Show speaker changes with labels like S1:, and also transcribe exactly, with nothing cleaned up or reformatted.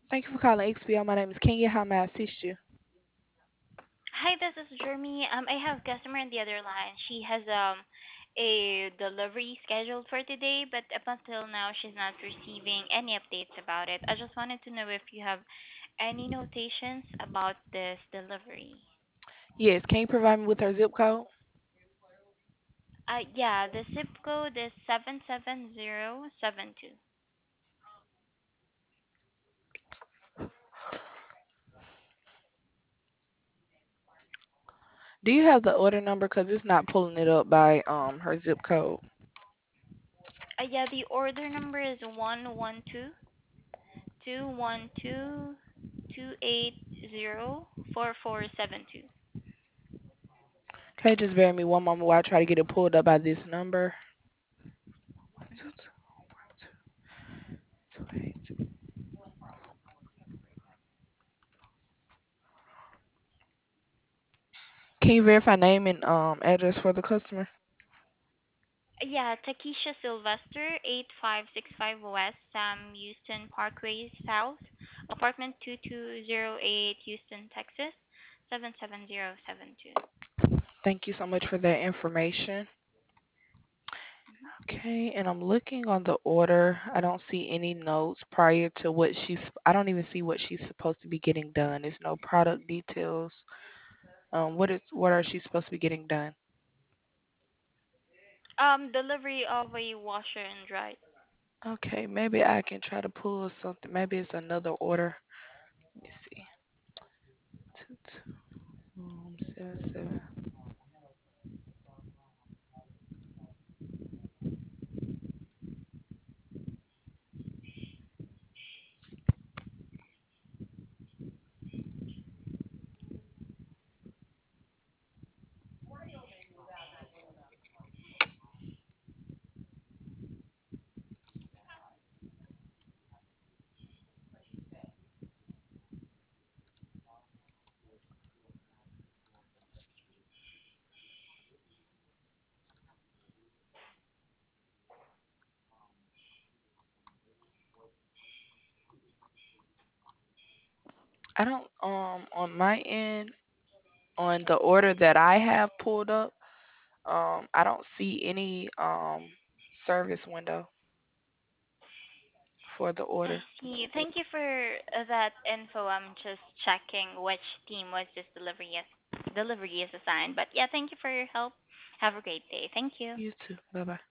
S1: Thank you for calling X P O. My name is Kenya. How may I assist you?
S2: Hi, this is Jeremy. Um, I have customer on the other line. She has um a delivery scheduled for today, but up until now she's not receiving any updates about it. I just wanted to know if you have any notations about this delivery.
S1: Yes, can you provide me with her zip code?
S2: Uh, yeah, the zip code is seven seven zero seven two.
S1: Do you have the order number? Because it's not pulling it up by um her zip code.
S2: Uh, yeah, the order number is one one two two one two two eight zero four four seven two.
S1: Okay, just bear with me one moment while I try to get it pulled up by this number. Can you verify name and um address for the customer?
S2: Yeah, Takesha Sylvester, eight five six five West Sam Houston Parkway South, apartment two two zero eight, Houston, Texas, seven seven zero seven two.
S1: Thank you so much for that information. Okay, and I'm looking on the order. I don't see any notes prior to what she's, I don't even see what she's supposed to be getting done. There's no product details. Um, what is, what are she supposed to be getting done?
S2: Um, delivery of a washer and dryer.
S1: Okay, maybe I can try to pull something. Maybe it's another order. Let me see. Two, two, um, seven, seven. I don't, um, on my end, on the order that I have pulled up, um, I don't see any, um, service window for the
S2: I
S1: order.
S2: see. Thank you for uh, that info. I'm just checking which team was this delivery is delivery is assigned. But yeah, thank you for your help. Have a great day. Thank you.
S1: You too. Bye bye.